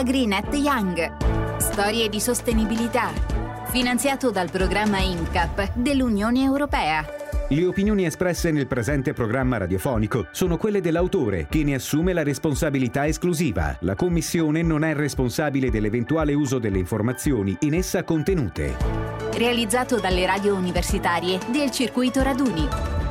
AgriNet Young. Storie di sostenibilità. Finanziato dal programma INCAP dell'Unione Europea. Le opinioni espresse nel presente programma radiofonico sono quelle dell'autore, che ne assume la responsabilità esclusiva. La Commissione non è responsabile dell'eventuale uso delle informazioni in essa contenute. Realizzato dalle radio universitarie del Circuito Raduni.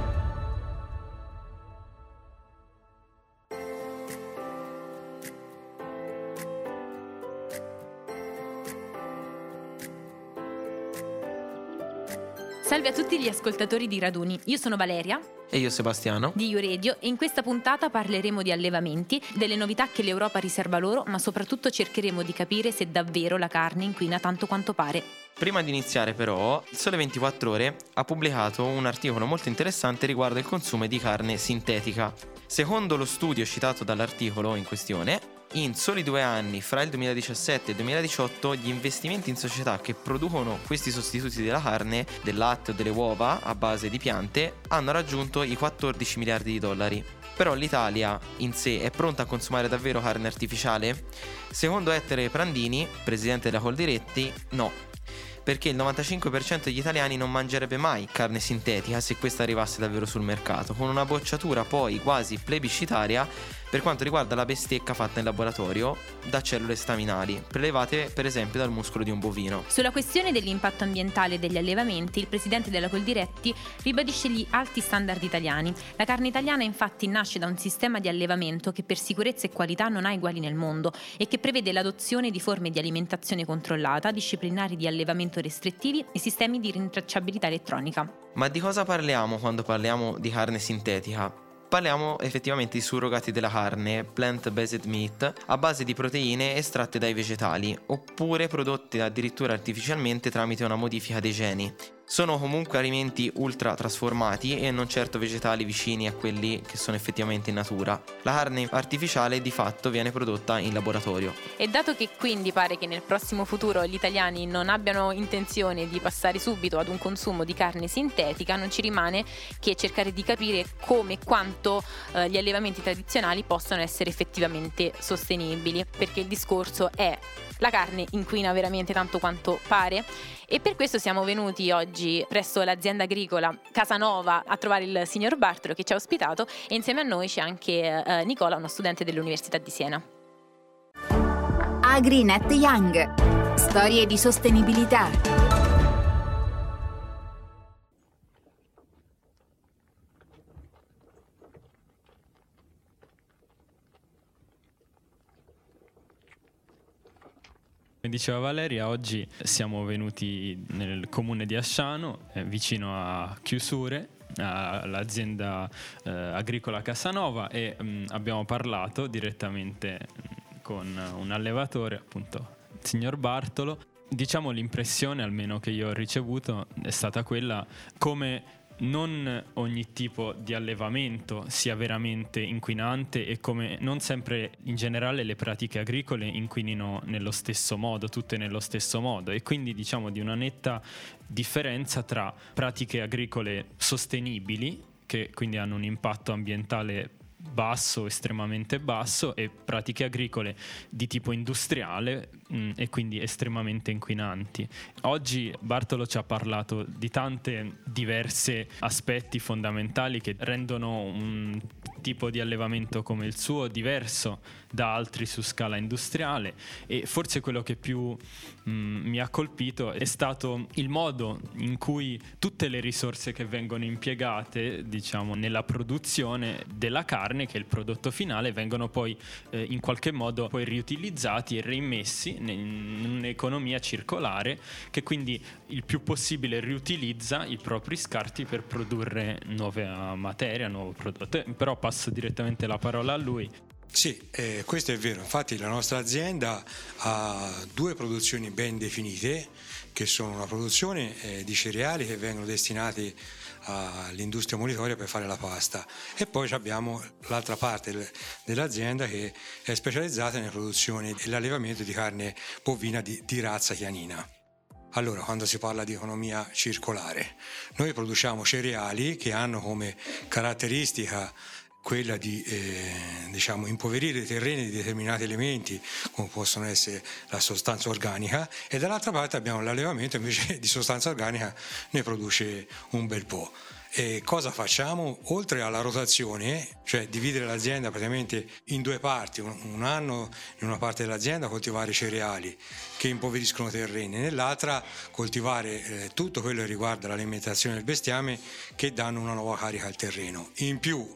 Salve a tutti gli ascoltatori di Raduni, io sono Valeria e io Sebastiano di YouRadio e in questa puntata parleremo di allevamenti, delle novità che l'Europa riserva loro, ma soprattutto cercheremo di capire se davvero la carne inquina tanto quanto pare. Prima di iniziare però, il Sole 24 Ore ha pubblicato un articolo molto interessante riguardo il consumo di carne sintetica. Secondo lo studio citato dall'articolo in questione, in soli 2 anni, fra il 2017 e il 2018, gli investimenti in società che producono questi sostituti della carne, del latte o delle uova a base di piante hanno raggiunto i 14 miliardi di dollari. Però l'Italia in sé è pronta a consumare davvero carne artificiale? Secondo Ettore Prandini, presidente della Coldiretti, no. Perché il 95% degli italiani non mangerebbe mai carne sintetica se questa arrivasse davvero sul mercato, con una bocciatura poi quasi plebiscitaria per quanto riguarda la bistecca fatta in laboratorio da cellule staminali, prelevate per esempio dal muscolo di un bovino. Sulla questione dell'impatto ambientale degli allevamenti, il presidente della Coldiretti ribadisce gli alti standard italiani. La carne italiana infatti nasce da un sistema di allevamento che per sicurezza e qualità non ha uguali nel mondo e che prevede l'adozione di forme di alimentazione controllata, disciplinari di allevamento restrittivi e sistemi di rintracciabilità elettronica. Ma di cosa parliamo quando parliamo di carne sintetica? Parliamo effettivamente di surrogati della carne, plant-based meat, a base di proteine estratte dai vegetali, oppure prodotte addirittura artificialmente tramite una modifica dei geni. Sono comunque alimenti ultra trasformati e non certo vegetali vicini a quelli che sono effettivamente in natura. La carne artificiale di fatto viene prodotta in laboratorio. E dato che quindi pare che nel prossimo futuro gli italiani non abbiano intenzione di passare subito ad un consumo di carne sintetica, non ci rimane che cercare di capire come e quanto gli allevamenti tradizionali possono essere effettivamente sostenibili, perché il discorso è: la carne inquina veramente tanto quanto pare? E per questo siamo venuti oggi presso l'azienda agricola Casanova a trovare il signor Bartolo, che ci ha ospitato, e insieme a noi c'è anche Nicola, uno studente dell'Università di Siena. AgriNet Young. Storie di sostenibilità. Come diceva Valeria, oggi siamo venuti nel comune di Asciano, vicino a Chiusure, all'azienda agricola Casanova, e abbiamo parlato direttamente con un allevatore, appunto il signor Bartolo. Diciamo, l'impressione almeno che io ho ricevuto è stata quella come non ogni tipo di allevamento sia veramente inquinante e come non sempre in generale le pratiche agricole inquinino nello stesso modo, tutte nello stesso modo, e quindi diciamo di una netta differenza tra pratiche agricole sostenibili, che quindi hanno un impatto ambientale basso, estremamente basso, e pratiche agricole di tipo industriale e quindi estremamente inquinanti. Oggi Bartolo ci ha parlato di tante diverse aspetti fondamentali che rendono un tipo di allevamento come il suo diverso da altri su scala industriale, e forse quello che più mi ha colpito è stato il modo in cui tutte le risorse che vengono impiegate, diciamo, nella produzione della carne, che è il prodotto finale, vengono poi in qualche modo poi riutilizzati e reimmessi in un'economia circolare, che quindi il più possibile riutilizza i propri scarti per produrre nuova materia, nuovo prodotto. Però passo direttamente la parola a lui. Sì, questo è vero. Infatti la nostra azienda ha 2 produzioni ben definite, che sono una produzione di cereali che vengono destinati all'industria monitoria per fare la pasta, e poi abbiamo l'altra parte dell'azienda che è specializzata nelle produzioni e l'allevamento di carne bovina di razza chianina. Allora, quando si parla di economia circolare, noi produciamo cereali che hanno come caratteristica quella di impoverire i terreni di determinati elementi come possono essere la sostanza organica, e dall'altra parte abbiamo l'allevamento invece di sostanza organica ne produce un bel po'. E cosa facciamo? Oltre alla rotazione, cioè dividere l'azienda praticamente in due parti, un anno in una parte dell'azienda coltivare cereali che impoveriscono terreni, nell'altra coltivare tutto quello che riguarda l'alimentazione del bestiame che danno una nuova carica al terreno. In più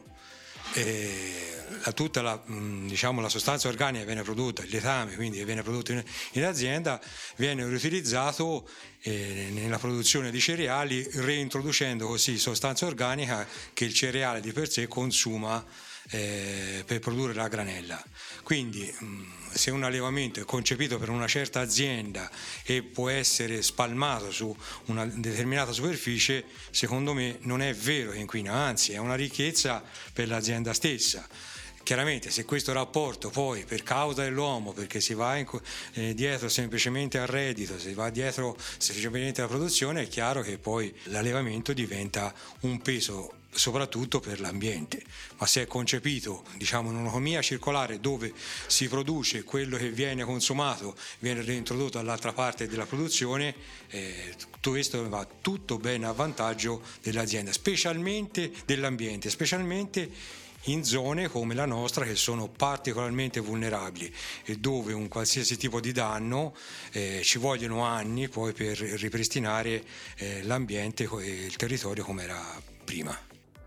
tutta la sostanza organica viene prodotta, il letame quindi viene prodotto in azienda, viene riutilizzato nella produzione di cereali, reintroducendo così sostanza organica che il cereale di per sé consuma per produrre la granella. Quindi se un allevamento è concepito per una certa azienda e può essere spalmato su una determinata superficie, secondo me non è vero che inquina, anzi è una ricchezza per l'azienda stessa. Chiaramente se questo rapporto poi per causa dell'uomo, perché si va dietro semplicemente al reddito, si va dietro semplicemente alla produzione, è chiaro che poi l'allevamento diventa un peso soprattutto per l'ambiente. Ma se è concepito in un'economia circolare dove si produce quello che viene consumato, viene reintrodotto dall'altra parte della produzione, tutto questo va tutto bene a vantaggio dell'azienda, specialmente dell'ambiente, specialmente in zone come la nostra che sono particolarmente vulnerabili e dove un qualsiasi tipo di danno ci vogliono anni poi per ripristinare l'ambiente e il territorio come era prima.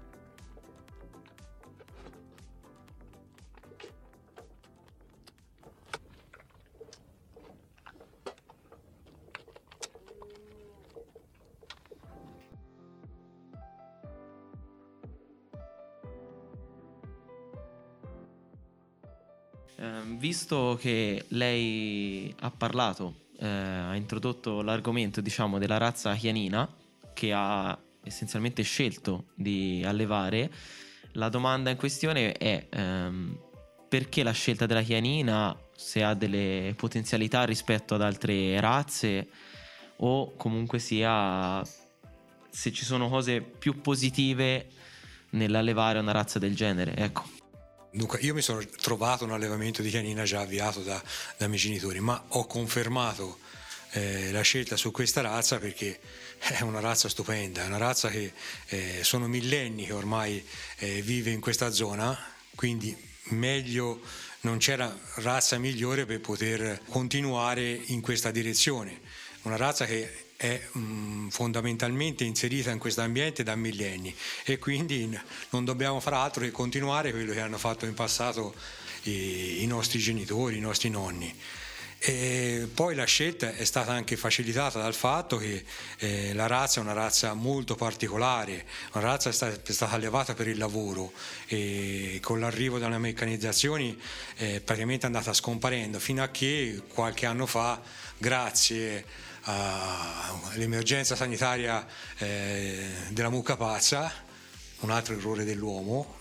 Visto che lei ha parlato, ha introdotto l'argomento della razza chianina che ha essenzialmente scelto di allevare, la domanda in questione è perché la scelta della chianina, se ha delle potenzialità rispetto ad altre razze o comunque sia se ci sono cose più positive nell'allevare una razza del genere, ecco. Dunque, io mi sono trovato un allevamento di chianina già avviato da miei genitori, ma ho confermato la scelta su questa razza perché è una razza stupenda, è una razza che sono millenni che ormai vive in questa zona, quindi meglio, non c'era razza migliore per poter continuare in questa direzione. Una razza che è fondamentalmente inserita in questo ambiente da millenni e quindi non dobbiamo fare altro che continuare quello che hanno fatto in passato i nostri genitori, i nostri nonni. E poi la scelta è stata anche facilitata dal fatto che la razza è una razza molto particolare, una razza è stata allevata per il lavoro e con l'arrivo delle meccanizzazioni praticamente è andata scomparendo fino a che qualche anno fa, grazie all'emergenza sanitaria della mucca pazza, un altro errore dell'uomo,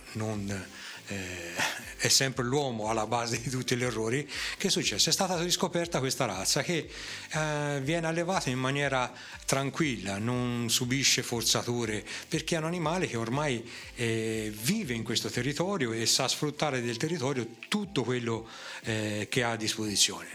è sempre l'uomo alla base di tutti gli errori. Che è successo? È stata riscoperta questa razza che viene allevata in maniera tranquilla, non subisce forzature, perché è un animale che ormai vive in questo territorio e sa sfruttare del territorio tutto quello che ha a disposizione.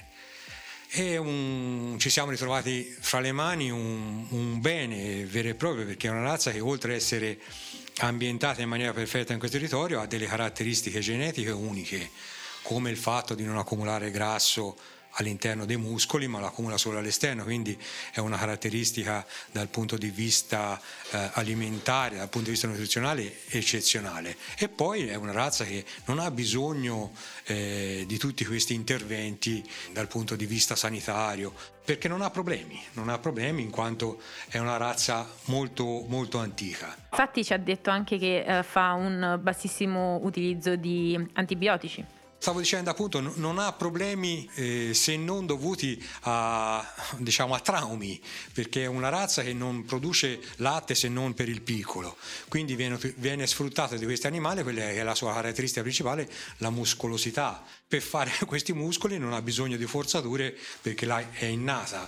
Ci siamo ritrovati fra le mani un bene vero e proprio, perché è una razza che oltre ad essere ambientata in maniera perfetta in questo territorio ha delle caratteristiche genetiche uniche, come il fatto di non accumulare grasso all'interno dei muscoli, ma lo accumula solo all'esterno, quindi è una caratteristica dal punto di vista alimentare, dal punto di vista nutrizionale eccezionale. E poi è una razza che non ha bisogno di tutti questi interventi dal punto di vista sanitario, perché non ha problemi in quanto è una razza molto molto antica. Infatti ci ha detto anche che fa un bassissimo utilizzo di antibiotici. Stavo dicendo appunto, non ha problemi se non dovuti a traumi, perché è una razza che non produce latte se non per il piccolo, quindi viene sfruttata di questi animali quella che è la sua caratteristica principale, la muscolosità. Per fare questi muscoli non ha bisogno di forzature perché è innata.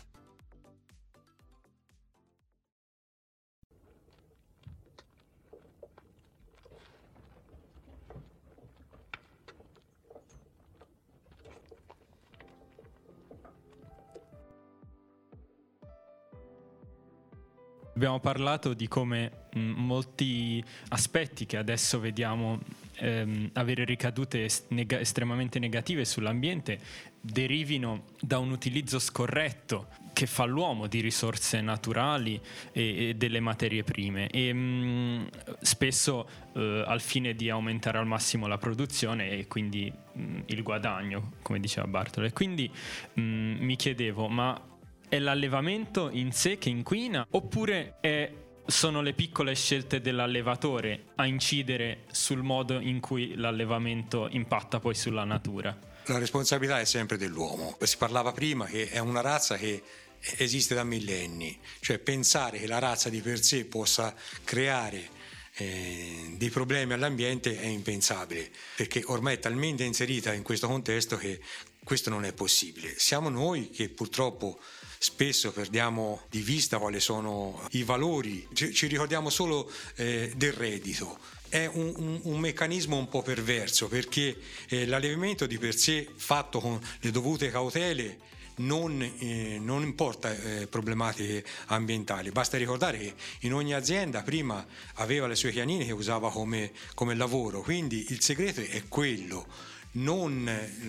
Abbiamo parlato di come molti aspetti che adesso vediamo avere ricadute estremamente negative sull'ambiente derivino da un utilizzo scorretto che fa l'uomo di risorse naturali e delle materie prime e spesso al fine di aumentare al massimo la produzione e quindi il guadagno, come diceva Bartolo. E quindi mi chiedevo, ma è l'allevamento in sé che inquina oppure sono le piccole scelte dell'allevatore a incidere sul modo in cui l'allevamento impatta poi sulla natura? La responsabilità è sempre dell'uomo. Si parlava prima che è una razza che esiste da millenni, cioè pensare che la razza di per sé possa creare dei problemi all'ambiente è impensabile, perché ormai è talmente inserita in questo contesto che questo non è possibile. Siamo noi che purtroppo spesso perdiamo di vista quali sono i valori, ci ricordiamo solo del reddito. È un meccanismo un po' perverso, perché l'allevamento di per sé, fatto con le dovute cautele, non importa problematiche ambientali. Basta ricordare che in ogni azienda prima aveva le sue chianine che usava come lavoro, quindi il segreto è quello. Non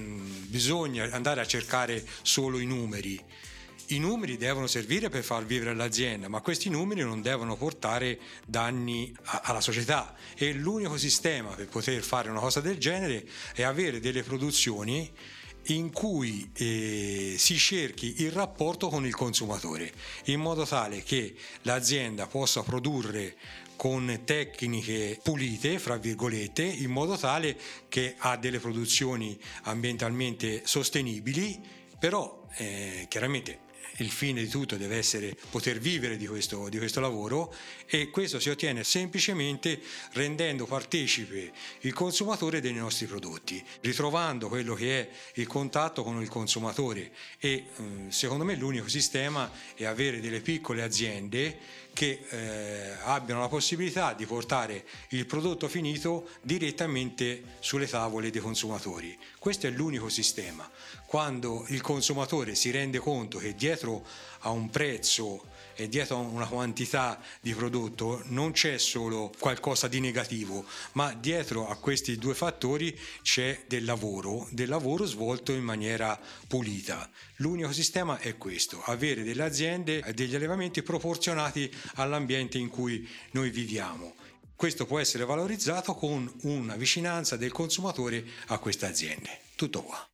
bisogna andare a cercare solo i numeri. I numeri devono servire per far vivere l'azienda, ma questi numeri non devono portare danni alla società, e l'unico sistema per poter fare una cosa del genere è avere delle produzioni in cui si cerchi il rapporto con il consumatore, in modo tale che l'azienda possa produrre con tecniche pulite, fra virgolette, in modo tale che ha delle produzioni ambientalmente sostenibili, però chiaramente il fine di tutto deve essere poter vivere di questo lavoro, e questo si ottiene semplicemente rendendo partecipe il consumatore dei nostri prodotti, ritrovando quello che è il contatto con il consumatore. E secondo me l'unico sistema è avere delle piccole aziende che abbiano la possibilità di portare il prodotto finito direttamente sulle tavole dei consumatori. Questo è l'unico sistema. Quando il consumatore si rende conto che dietro a un prezzo e dietro a una quantità di prodotto non c'è solo qualcosa di negativo, ma dietro a questi due fattori c'è del lavoro svolto in maniera pulita. L'unico sistema è questo: avere delle aziende e degli allevamenti proporzionati all'ambiente in cui noi viviamo. Questo può essere valorizzato con una vicinanza del consumatore a queste aziende. Tutto qua.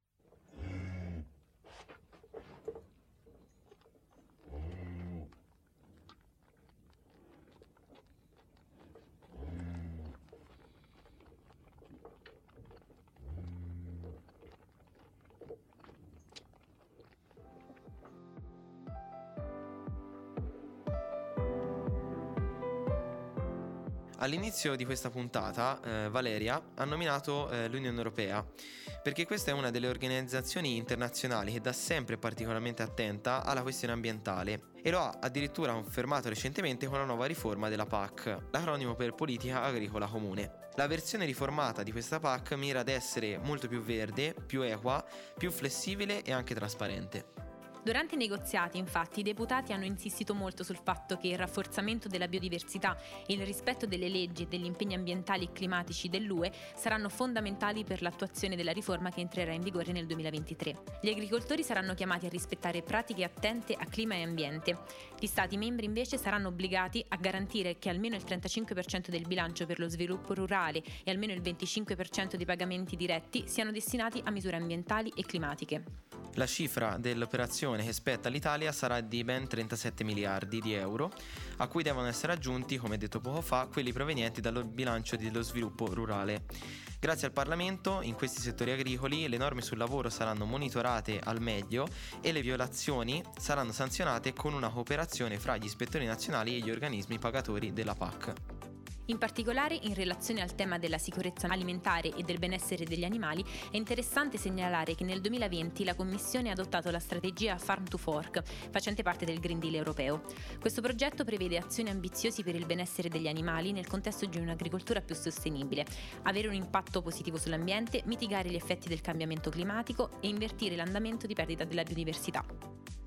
All'inizio di questa puntata Valeria ha nominato l'Unione Europea, perché questa è una delle organizzazioni internazionali che da sempre è particolarmente attenta alla questione ambientale, e lo ha addirittura confermato recentemente con la nuova riforma della PAC, l'acronimo per Politica Agricola Comune. La versione riformata di questa PAC mira ad essere molto più verde, più equa, più flessibile e anche trasparente. Durante i negoziati, infatti, i deputati hanno insistito molto sul fatto che il rafforzamento della biodiversità e il rispetto delle leggi e degli impegni ambientali e climatici dell'UE saranno fondamentali per l'attuazione della riforma che entrerà in vigore nel 2023. Gli agricoltori saranno chiamati a rispettare pratiche attente a clima e ambiente. Gli Stati membri invece saranno obbligati a garantire che almeno il 35% del bilancio per lo sviluppo rurale e almeno il 25% dei pagamenti diretti siano destinati a misure ambientali e climatiche. La cifra dell'operazione che spetta all'Italia sarà di ben 37 miliardi di euro, a cui devono essere aggiunti, come detto poco fa, quelli provenienti dal bilancio dello sviluppo rurale. Grazie al Parlamento, in questi settori agricoli, le norme sul lavoro saranno monitorate al meglio e le violazioni saranno sanzionate con una cooperazione fra gli ispettori nazionali e gli organismi pagatori della PAC. In particolare, in relazione al tema della sicurezza alimentare e del benessere degli animali, è interessante segnalare che nel 2020 la Commissione ha adottato la strategia Farm to Fork, facente parte del Green Deal europeo. Questo progetto prevede azioni ambiziosi per il benessere degli animali nel contesto di un'agricoltura più sostenibile, avere un impatto positivo sull'ambiente, mitigare gli effetti del cambiamento climatico e invertire l'andamento di perdita della biodiversità.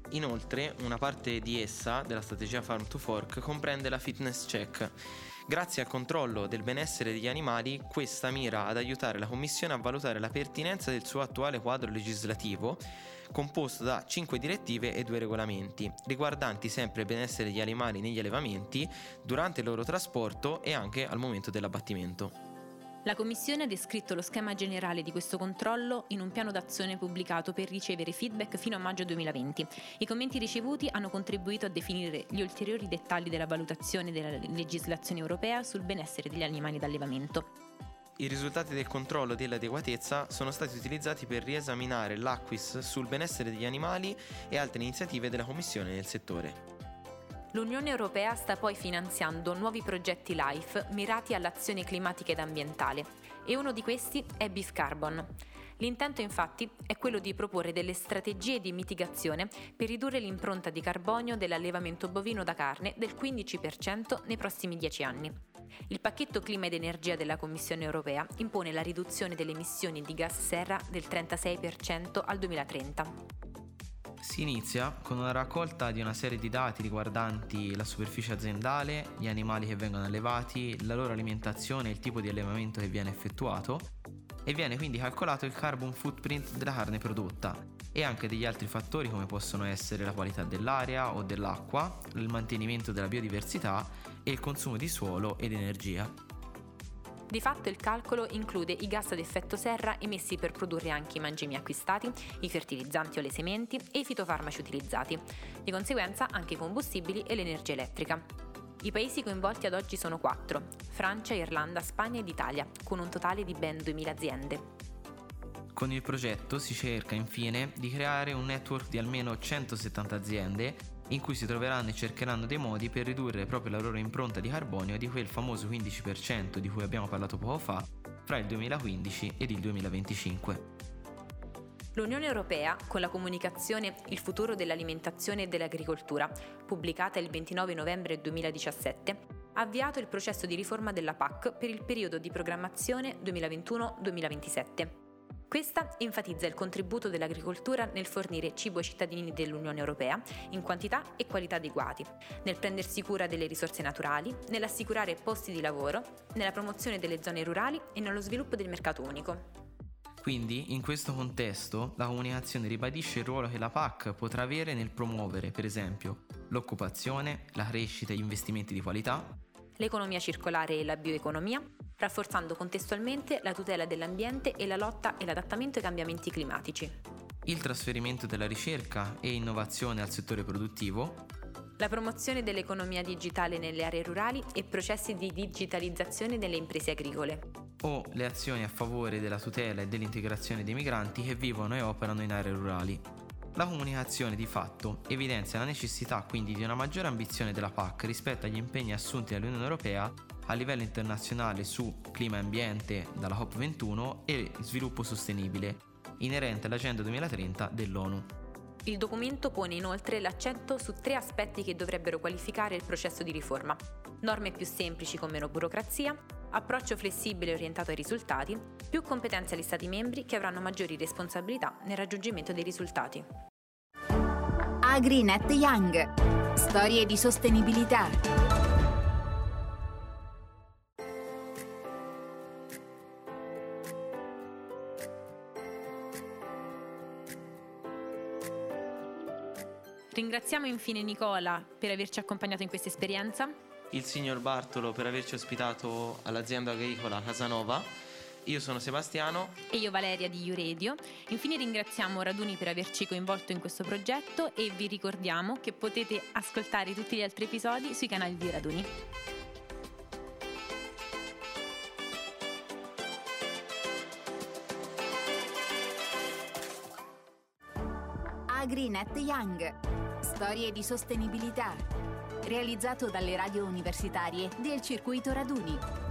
Inoltre, una parte di essa, della strategia Farm to Fork, comprende la fitness check. Grazie al controllo del benessere degli animali, questa mira ad aiutare la Commissione a valutare la pertinenza del suo attuale quadro legislativo, composto da 5 direttive e 2 regolamenti, riguardanti sempre il benessere degli animali negli allevamenti, durante il loro trasporto e anche al momento dell'abbattimento. La Commissione ha descritto lo schema generale di questo controllo in un piano d'azione pubblicato per ricevere feedback fino a maggio 2020. I commenti ricevuti hanno contribuito a definire gli ulteriori dettagli della valutazione della legislazione europea sul benessere degli animali d'allevamento. I risultati del controllo dell'adeguatezza sono stati utilizzati per riesaminare l'AQUIS sul benessere degli animali e altre iniziative della Commissione nel settore. L'Unione Europea sta poi finanziando nuovi progetti LIFE mirati all'azione climatica ed ambientale e uno di questi è Beef Carbon. L'intento infatti è quello di proporre delle strategie di mitigazione per ridurre l'impronta di carbonio dell'allevamento bovino da carne del 15% nei prossimi 10 anni. Il pacchetto clima ed energia della Commissione Europea impone la riduzione delle emissioni di gas serra del 36% al 2030. Si inizia con una raccolta di una serie di dati riguardanti la superficie aziendale, gli animali che vengono allevati, la loro alimentazione e il tipo di allevamento che viene effettuato, e viene quindi calcolato il carbon footprint della carne prodotta e anche degli altri fattori come possono essere la qualità dell'aria o dell'acqua, il mantenimento della biodiversità e il consumo di suolo ed energia. Di fatto il calcolo include i gas ad effetto serra emessi per produrre anche i mangimi acquistati, i fertilizzanti o le sementi e i fitofarmaci utilizzati, di conseguenza anche i combustibili e l'energia elettrica. I paesi coinvolti ad oggi sono 4: Francia, Irlanda, Spagna ed Italia, con un totale di ben 2000 aziende. Con il progetto si cerca infine di creare un network di almeno 170 aziende in cui si troveranno e cercheranno dei modi per ridurre proprio la loro impronta di carbonio di quel famoso 15% di cui abbiamo parlato poco fa, fra il 2015 ed il 2025. L'Unione Europea, con la comunicazione Il futuro dell'alimentazione e dell'agricoltura, pubblicata il 29 novembre 2017, ha avviato il processo di riforma della PAC per il periodo di programmazione 2021-2027. Questa enfatizza il contributo dell'agricoltura nel fornire cibo ai cittadini dell'Unione Europea in quantità e qualità adeguati, nel prendersi cura delle risorse naturali, nell'assicurare posti di lavoro, nella promozione delle zone rurali e nello sviluppo del mercato unico. Quindi, in questo contesto, la comunicazione ribadisce il ruolo che la PAC potrà avere nel promuovere, per esempio, l'occupazione, la crescita e gli investimenti di qualità, l'economia circolare e la bioeconomia, rafforzando contestualmente la tutela dell'ambiente e la lotta e l'adattamento ai cambiamenti climatici. Il trasferimento della ricerca e innovazione al settore produttivo, la promozione dell'economia digitale nelle aree rurali e processi di digitalizzazione nelle imprese agricole, o le azioni a favore della tutela e dell'integrazione dei migranti che vivono e operano in aree rurali. La comunicazione di fatto evidenzia la necessità quindi di una maggiore ambizione della PAC rispetto agli impegni assunti dall'Unione Europea a livello internazionale su clima e ambiente dalla COP21 e sviluppo sostenibile, inerente all'Agenda 2030 dell'ONU. Il documento pone inoltre l'accento su 3 aspetti che dovrebbero qualificare il processo di riforma: norme più semplici con meno burocrazia, approccio flessibile orientato ai risultati, più competenze agli Stati membri che avranno maggiori responsabilità nel raggiungimento dei risultati. AgriNet Young. Storie di sostenibilità. Ringraziamo infine Nicola per averci accompagnato in questa esperienza, il signor Bartolo per averci ospitato all'azienda agricola Casanova. Io sono Sebastiano e io Valeria di YouRadio. Infine ringraziamo Raduni per averci coinvolto in questo progetto e vi ricordiamo che potete ascoltare tutti gli altri episodi sui canali di Raduni. AgriNet Young. Storie di sostenibilità. Realizzato dalle radio universitarie del circuito Raduni.